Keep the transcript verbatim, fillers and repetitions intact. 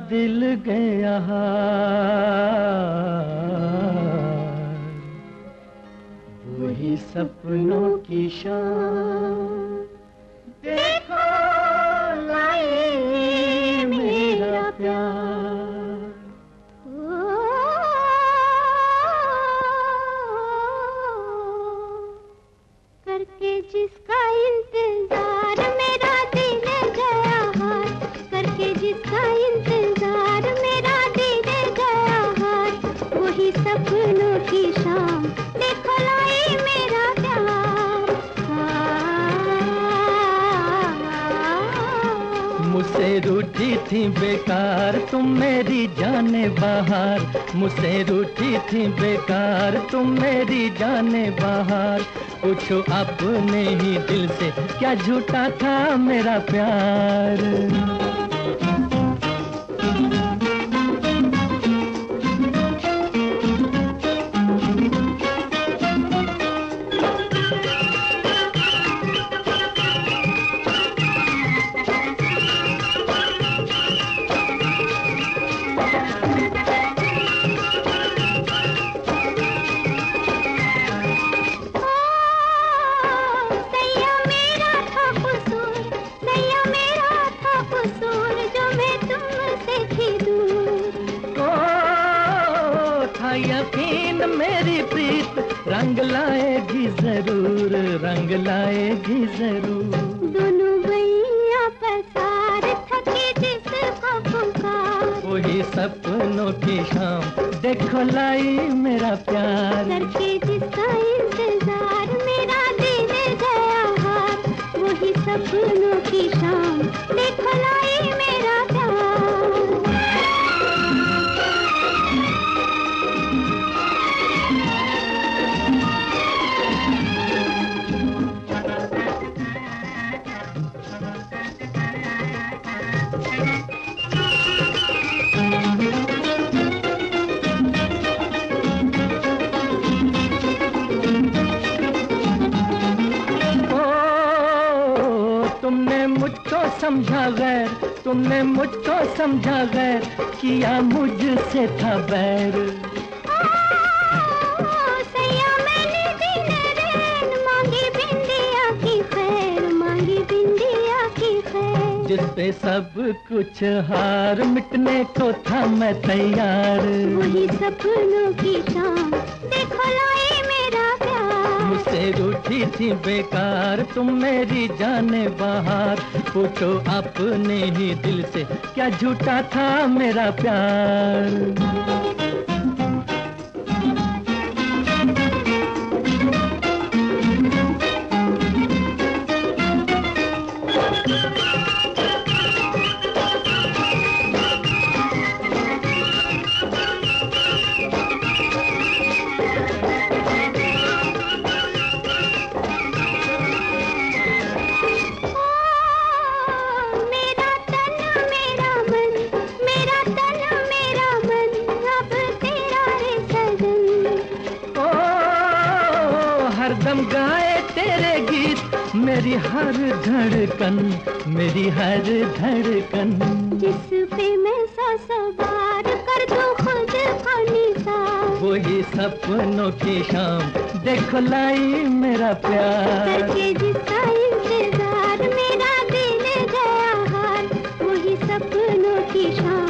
दिल गया वही सपनों की शाम देखो लाए मेरा प्यार। करके जिसका इंतजार मेरा दिल गया हार, करके जिसका इंतजार मेरा दिल गया हार, वही सपनों की शाम देखो लाई मेरा प्यार। मुझसे रूठी थी बेकार तुम मेरी जाने बहार, मुझसे रूठी थी बेकार तुम मेरी जाने बहार। पूछो अपने ही दिल से क्या झूठा था मेरा प्यार। यकीन मेरी प्रीत रंग लाएगी जरूर, रंग लाएगी जरूर। दोनों भैया पसार थके जिसको पुकार, वही सपनों की शाम देखो लाई मेरा प्यार। करके जिसका इंतजार मेरा दिल गया हार, वही सपनों की शाम देखो लाई मेरा प्यार। तुमने मुझको समझा गैर, तुमने मुझको समझा गैर, किया मुझसे था बैर। सैया मैंने दिन रैन मांगी बिंदिया की खैर, मांगी बिंदिया की खैर। जिस पे सब कुछ हार मिटने को था मैं तैयार, वही सपनों की शाम देखो लाई मेरा प्यार। मुझसे रूठी थी बेकार तुम मेरी जाने बहार। पूछो अपने ही दिल से क्या झूठा था मेरा प्यार। हरदम गाए तेरे गीत मेरी हर धड़कन, मेरी हर धड़कन। जिस पे मैं सौ सवार कर दूं खुद को निसार, वही सपनों की शाम देखो लाई मेरा प्यार। करके जिसका इंतजार मेरा दिल गया हार, वही सपनों की शाम